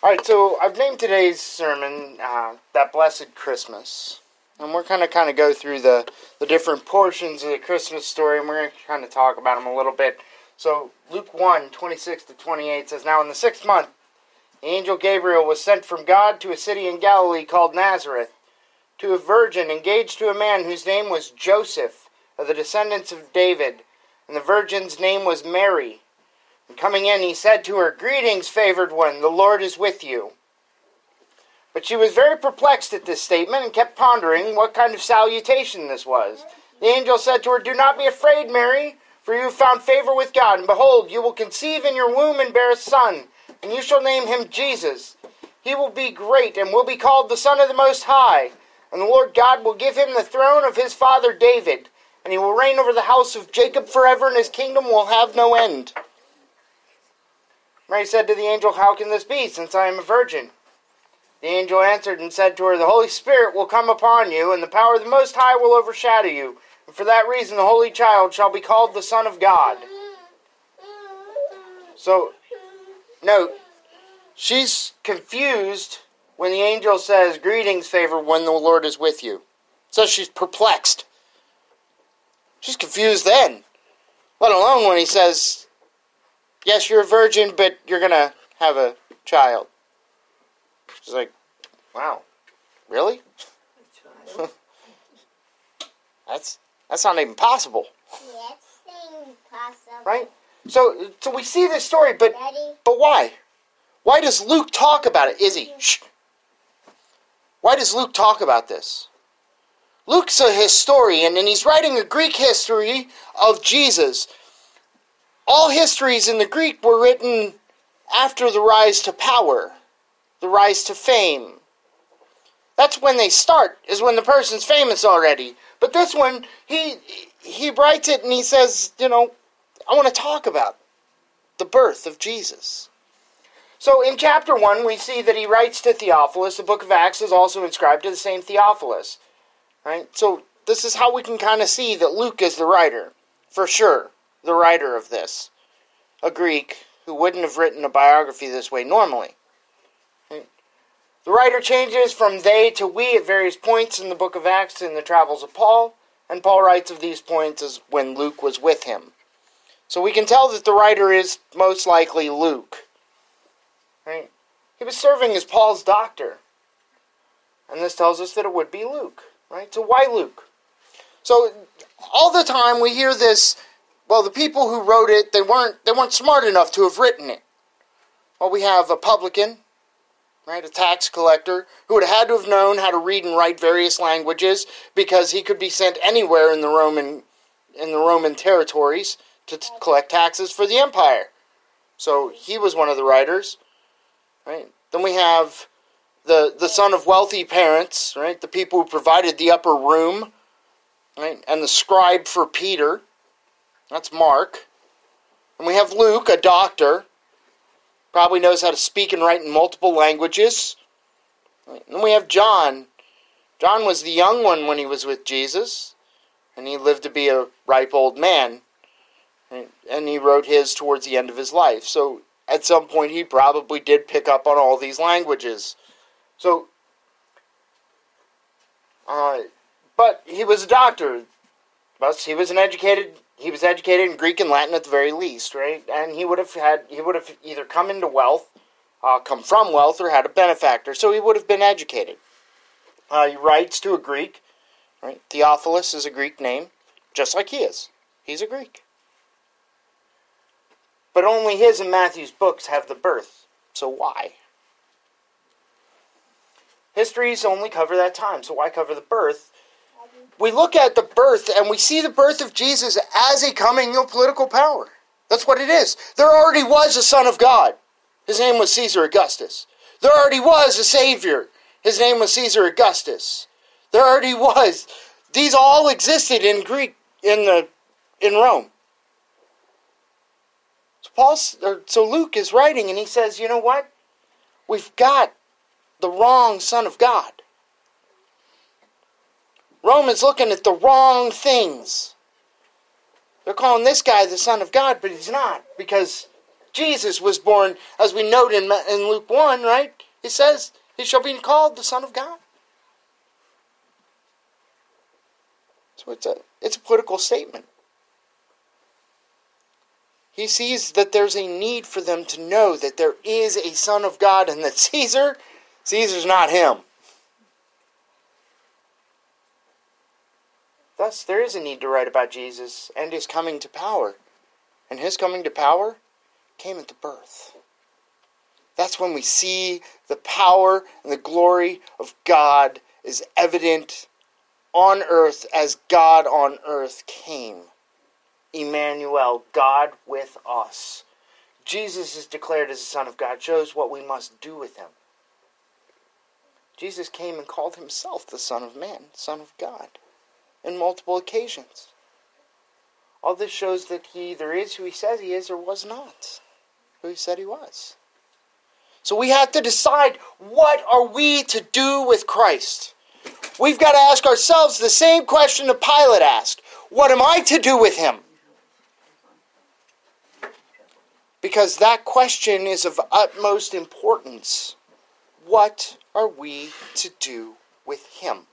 Alright, so I've named today's sermon, That Blessed Christmas. And we're going to kind of go through the different portions of the Christmas story, and we're going to kind of talk about them a little bit. So, Luke 1:26-28 says, Now in the 6th month, the angel Gabriel was sent from God to a city in Galilee called Nazareth, to a virgin engaged to a man whose name was Joseph, of the descendants of David, and the virgin's name was Mary. And coming in, he said to her, Greetings, favored one, the Lord is with you. But she was very perplexed at this statement and kept pondering what kind of salutation this was. The angel said to her, Do not be afraid, Mary, for you have found favor with God. And behold, you will conceive in your womb and bear a son, and you shall name him Jesus. He will be great and will be called the Son of the Most High. And the Lord God will give him the throne of his father David, and he will reign over the house of Jacob forever, and his kingdom will have no end. Mary said to the angel, How can this be, since I am a virgin? The angel answered and said to her, The Holy Spirit will come upon you, and the power of the Most High will overshadow you. And for that reason the Holy Child shall be called the Son of God. So, note, she's confused when the angel says, Greetings, favored one, the Lord is with you. So she's perplexed. She's confused then. Let alone when he says, Yes, you're a virgin, but you're going to have a child. She's like, wow, really? That's not even possible. Yes, impossible. Right? So we see this story, but why? Why does Luke talk about it? Izzy, shh. Why does Luke talk about this? Luke's a historian, and he's writing a Greek history of Jesus. All histories in the Greek were written after the rise to power, the rise to fame. That's when they start, is when the person's famous already. But this one, he writes it and he says, I want to talk about the birth of Jesus. So in chapter 1, we see that he writes to Theophilus. The book of Acts is also inscribed to the same Theophilus. Right? So this is how we can kind of see that Luke is the writer, for sure. The writer of this, a Greek who wouldn't have written a biography this way normally. Right? The writer changes from they to we at various points in the book of Acts in the travels of Paul, and Paul writes of these points as when Luke was with him. So we can tell that the writer is most likely Luke. Right? He was serving as Paul's doctor, and this tells us that it would be Luke. Right? So why Luke? So all the time we hear this. Well, the people who wrote it, they weren't smart enough to have written it. Well, we have a publican, right, a tax collector, who would have had to have known how to read and write various languages because he could be sent anywhere in the Roman territories to collect taxes for the empire. So he was one of the writers, right? Then we have the son of wealthy parents, right, the people who provided the upper room, right, and the scribe for Peter. That's Mark. And we have Luke, a doctor. Probably knows how to speak and write in multiple languages. And then we have John. John was the young one when he was with Jesus. And he lived to be a ripe old man. And he wrote his towards the end of his life. So at some point he probably did pick up on all these languages. So, but he was a doctor. Thus, he was educated in Greek and Latin at the very least, right? And he would have either come into wealth, come from wealth, or had a benefactor. So he would have been educated. He writes to a Greek, right? Theophilus is a Greek name, just like he is. He's a Greek. But only his and Matthew's books have the birth. So why? Histories only cover that time, so why cover the birth? We look at the birth, and we see the birth of Jesus as a coming of political power. That's what it is. There already was a Son of God. His name was Caesar Augustus. There already was a Savior. His name was Caesar Augustus. There already was. These all existed in Greek, in Rome. So Luke is writing, and he says, you know what? We've got the wrong Son of God. Rome is looking at the wrong things. They're calling this guy the Son of God, but he's not, because Jesus was born, as we note in Luke 1, right? He says, he shall be called the Son of God. So it's a political statement. He sees that there's a need for them to know that there is a Son of God and that Caesar's not him. Thus, there is a need to write about Jesus and his coming to power. And his coming to power came at the birth. That's when we see the power and the glory of God is evident on earth as God on earth came. Emmanuel, God with us. Jesus is declared as the Son of God, shows what we must do with him. Jesus came and called himself the Son of Man, Son of God, in multiple occasions. All this shows that he either is who he says he is or was not who he said he was. So we have to decide, what are we to do with Christ? We've got to ask ourselves the same question that Pilate asked. What am I to do with him? Because that question is of utmost importance. What are we to do with him?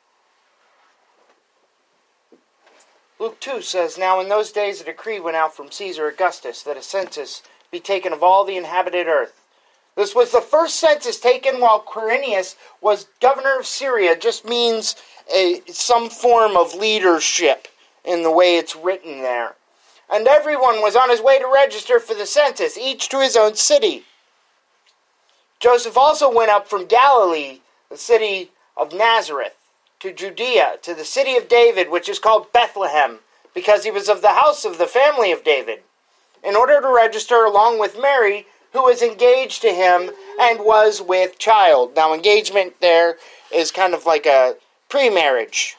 Luke 2 says, Now in those days a decree went out from Caesar Augustus that a census be taken of all the inhabited earth. This was the first census taken while Quirinius was governor of Syria. It just means some form of leadership in the way it's written there. And everyone was on his way to register for the census, each to his own city. Joseph also went up from Galilee, the city of Nazareth, to Judea, to the city of David, which is called Bethlehem, because he was of the house of the family of David, in order to register along with Mary, who was engaged to him and was with child. Now, engagement there is kind of like a pre-marriage.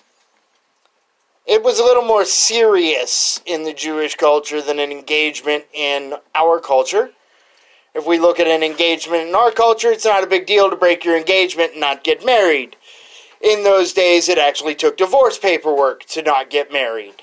It was a little more serious in the Jewish culture than an engagement in our culture. If we look at an engagement in our culture, it's not a big deal to break your engagement and not get married. In those days, it actually took divorce paperwork to not get married.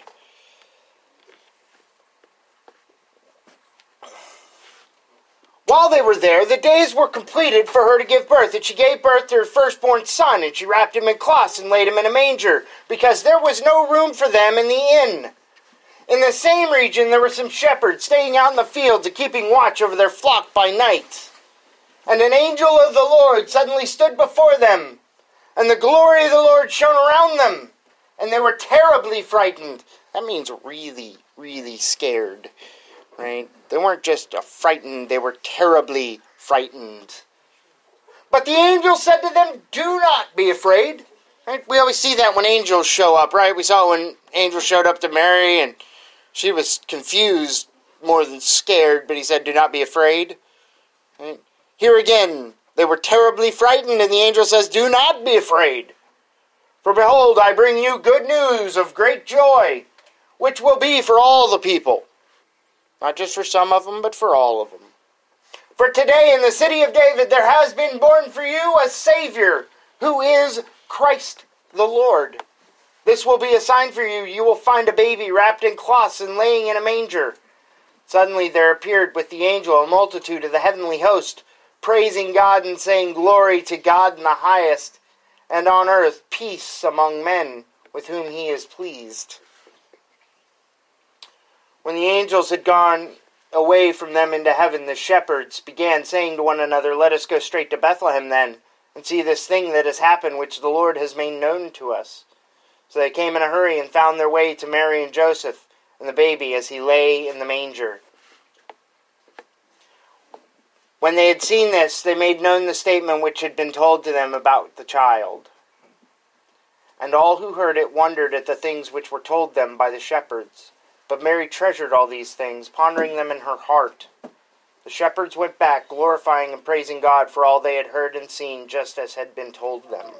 While they were there, the days were completed for her to give birth, and she gave birth to her firstborn son, and she wrapped him in cloths and laid him in a manger, because there was no room for them in the inn. In the same region, there were some shepherds staying out in the fields and keeping watch over their flock by night. And an angel of the Lord suddenly stood before them, and the glory of the Lord shone around them, and they were terribly frightened. That means really, really scared, right? They weren't just frightened, they were terribly frightened. But the angel said to them, Do not be afraid. Right? We always see that when angels show up, right? We saw when angels showed up to Mary, and she was confused more than scared, but he said, Do not be afraid. Right? Here again, they were terribly frightened, and the angel says, Do not be afraid. For behold, I bring you good news of great joy, which will be for all the people. Not just for some of them, but for all of them. For today in the city of David there has been born for you a Savior, who is Christ the Lord. This will be a sign for you. You will find a baby wrapped in cloths and laying in a manger. Suddenly there appeared with the angel a multitude of the heavenly host, praising God and saying, Glory to God in the highest, and on earth peace among men with whom he is pleased. When the angels had gone away from them into heaven, the shepherds began saying to one another, Let us go straight to Bethlehem then, and see this thing that has happened, which the Lord has made known to us. So they came in a hurry and found their way to Mary and Joseph and the baby as he lay in the manger. When they had seen this, they made known the statement which had been told to them about the child. And all who heard it wondered at the things which were told them by the shepherds. But Mary treasured all these things, pondering them in her heart. The shepherds went back, glorifying and praising God for all they had heard and seen, just as had been told them.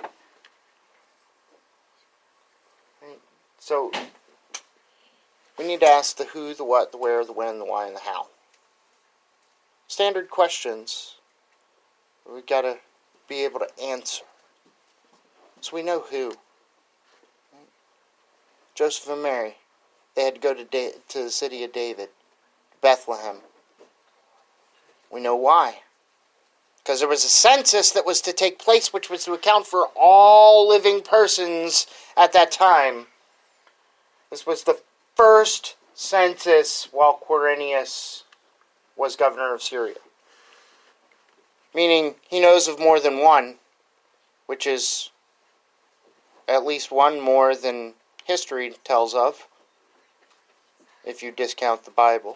So, we need to ask the who, the what, the where, the when, the why, and the how. Standard questions we've got to be able to answer. So we know who. Joseph and Mary. They had to go to the city of David, Bethlehem, We know why. Because there was a census that was to take place, which was to account for all living persons at that time. This was the first census while Quirinius was governor of Syria. Meaning he knows of more than one, which is at least one more than history tells of, if you discount the Bible.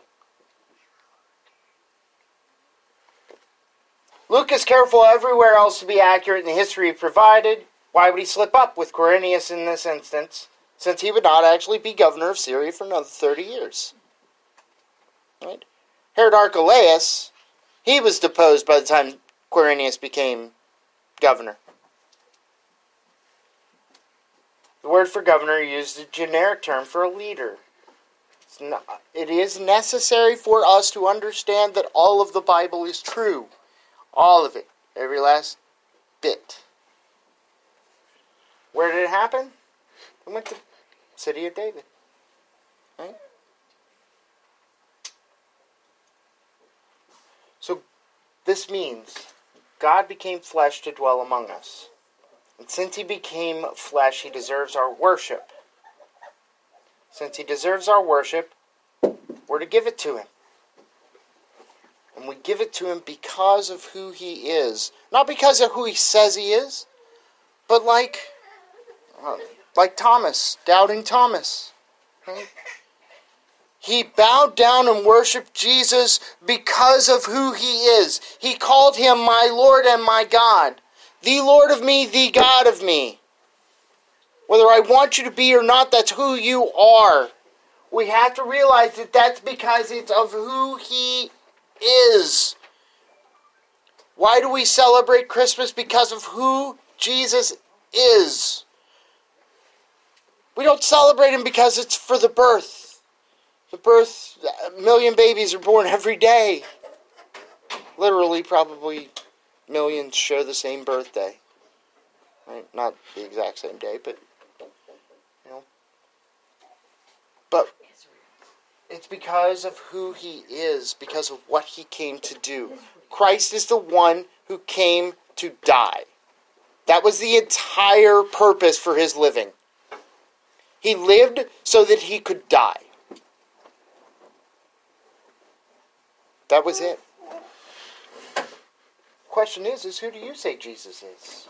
Luke is careful everywhere else to be accurate in the history provided. Why would he slip up with Quirinius in this instance, since he would not actually be governor of Syria for another 30 years? Right? Herod Archelaus, he was deposed by the time Quirinius became governor. The word for governor used a generic term for a leader. It is necessary for us to understand that all of the Bible is true. All of it. Every last bit. Where did it happen? It went to the city of David. Right? So, this means God became flesh to dwell among us. And since he became flesh, he deserves our worship. Since he deserves our worship, we're to give it to him. And we give it to him because of who he is. Not because of who he says he is, but like Thomas, doubting Thomas. Right? He bowed down and worshipped Jesus because of who he is. He called him my Lord and my God. The Lord of me, the God of me. Whether I want you to be or not, that's who you are. We have to realize that that's because it's of who he is. Why do we celebrate Christmas? Because of who Jesus is. We don't celebrate him because it's for the birth. The birth, 1 million babies are born every day. Literally, probably millions share the same birthday. Right? Not the exact same day, but But it's because of who he is, because of what he came to do. Christ is the one who came to die. That was the entire purpose for his living. He lived so that he could die. That was it. Question is who do you say Jesus is?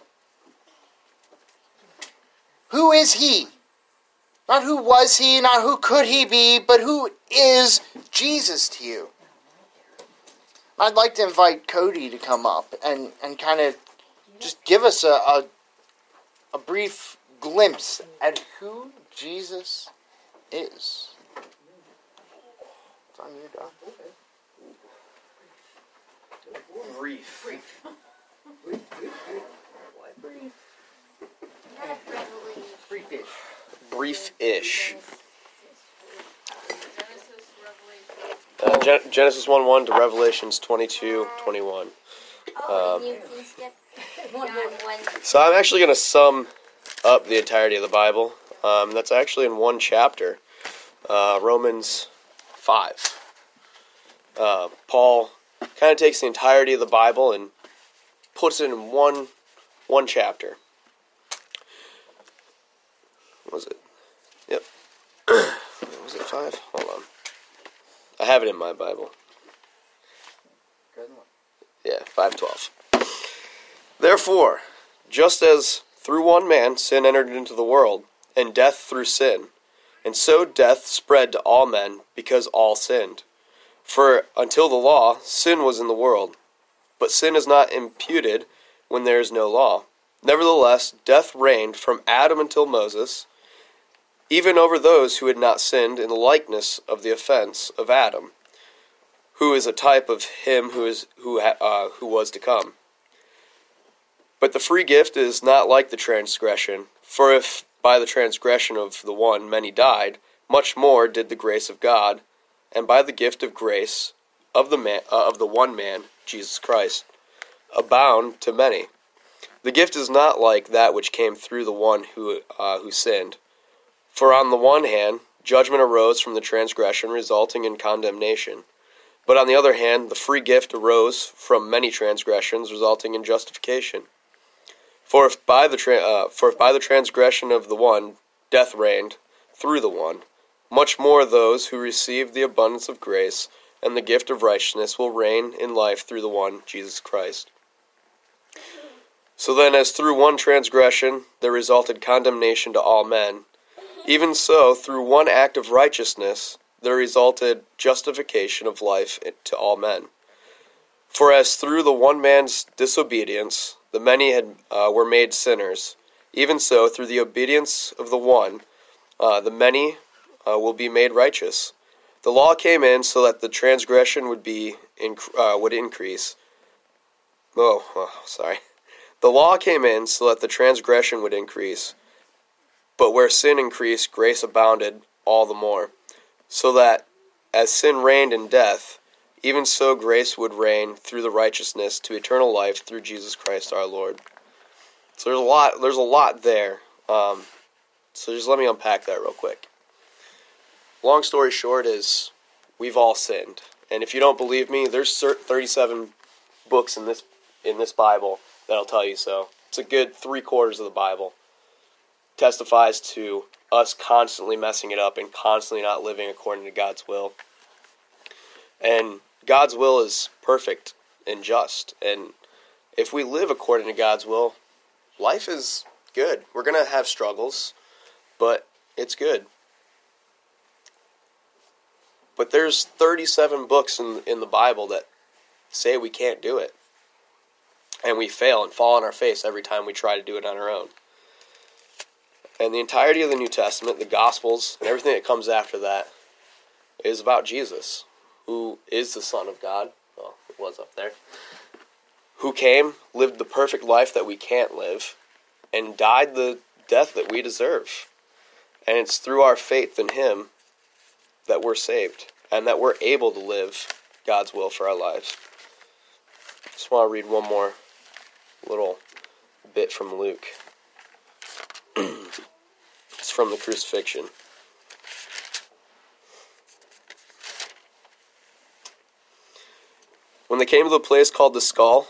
Who is he? Not who was he, not who could he be, but who is Jesus to you? I'd like to invite Cody to come up and kind of just give us a brief glimpse at who Jesus is. It's on you, Doc. Brief. Not revelation. Briefish. Brief-ish. Genesis, Genesis 1:1 to Revelations 22:21. you can skip John 1. So I'm actually going to sum up the entirety of the Bible. That's actually in one chapter, Romans 5. Paul kind of takes the entirety of the Bible and puts it in one chapter. What was it? Yep. Was it 5? Hold on. I have it in my Bible. Yeah, 5:12. Therefore, just as through one man sin entered into the world, and death through sin, and so death spread to all men because all sinned. For until the law, sin was in the world, but sin is not imputed when there is no law. Nevertheless, death reigned from Adam until Moses, even over those who had not sinned in the likeness of the offense of Adam, who is a type of him who was to come. But the free gift is not like the transgression, for if by the transgression of the one many died, much more did the grace of God, and by the gift of grace of the one man, Jesus Christ, abound to many. The gift is not like that which came through the one who sinned. For on the one hand, judgment arose from the transgression, resulting in condemnation. But on the other hand, the free gift arose from many transgressions, resulting in justification. For if by the transgression of the one death reigned through the one, much more those who receive the abundance of grace and the gift of righteousness will reign in life through the one, Jesus Christ. So then, as through one transgression there resulted condemnation to all men, even so through one act of righteousness there resulted justification of life to all men. For as through the one man's disobedience the many were made sinners, even so through the obedience of the one the many will be made righteous. The law came in so that the transgression would increase. The law came in so that the transgression would increase, but where sin increased, grace abounded all the more, so that as sin reigned in death, even so grace would reign through the righteousness to eternal life through Jesus Christ our Lord. So there's a lot there. So just let me unpack that real quick. Long story short is we've all sinned. And if you don't believe me, there's 37 books in this Bible that'll tell you so. It's a good 3/4 of the Bible. Testifies to us constantly messing it up and constantly not living according to God's will. And God's will is perfect and just. And if we live according to God's will, life is good. We're going to have struggles, but it's good. But there's 37 books in the Bible that say we can't do it. And we fail and fall on our face every time we try to do it on our own. And the entirety of the New Testament, the Gospels, and everything that comes after that is about Jesus, who is the Son of God. Well, it was up there. Who came, lived the perfect life that we can't live, and died the death that we deserve. And it's through our faith in Him that we're saved, and that we're able to live God's will for our lives. Just want to read one more little bit from Luke. It's from the crucifixion. When they came to the place called the Skull,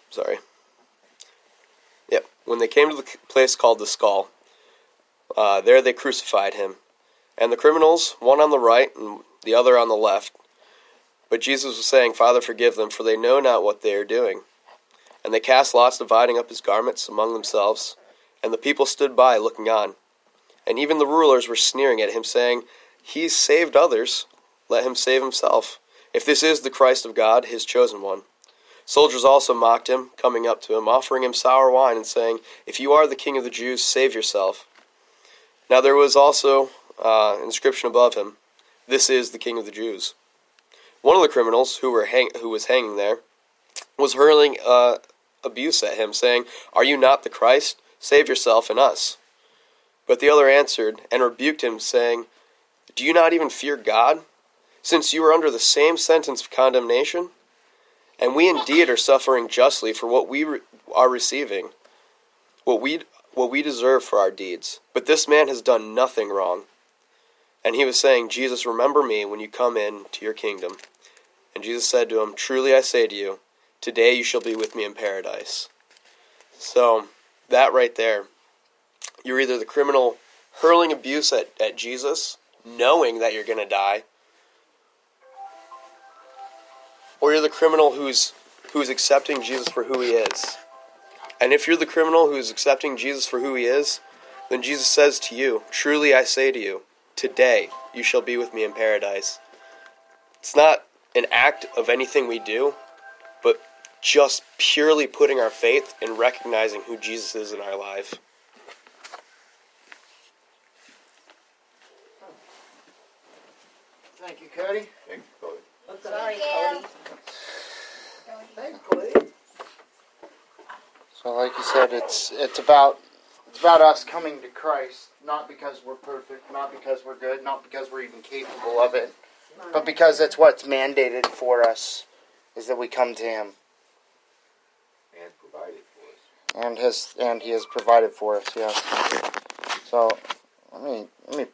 when they came to the place called the Skull, there they crucified him, and the criminals, one on the right and the other on the left. But Jesus was saying, Father, forgive them, for they know not what they are doing. And they cast lots, dividing up his garments among themselves, and the people stood by, looking on. And even the rulers were sneering at him, saying, He's saved others, let him save himself, if this is the Christ of God, his chosen one. Soldiers also mocked him, coming up to him, offering him sour wine, and saying, If you are the King of the Jews, save yourself. Now there was also an inscription above him, This is the King of the Jews. One of the criminals who was hanging there was hurling abuse at him, saying, Are you not the Christ? Save yourself and us. But the other answered and rebuked him, saying, Do you not even fear God, since you are under the same sentence of condemnation? And we indeed are suffering justly for what we are receiving, what we deserve for our deeds. But this man has done nothing wrong. And he was saying, Jesus, remember me when you come into your kingdom. And Jesus said to him, Truly I say to you, today you shall be with me in paradise. So, that right there, you're either the criminal hurling abuse at Jesus, knowing that you're going to die, or you're the criminal who's accepting Jesus for who he is. And if you're the criminal who's accepting Jesus for who he is, then Jesus says to you, Truly I say to you, today you shall be with me in paradise. It's not an act of anything we do, but just purely putting our faith in recognizing who Jesus is in our life. Thank you, Cody. Thank you, Cody. Sorry, Cody. Thanks, Cody. So, like you said, it's about us coming to Christ, not because we're perfect, not because we're good, not because we're even capable of it, but because that's what's mandated for us, is that we come to Him. And provided for us. And He has provided for us, yes. So let me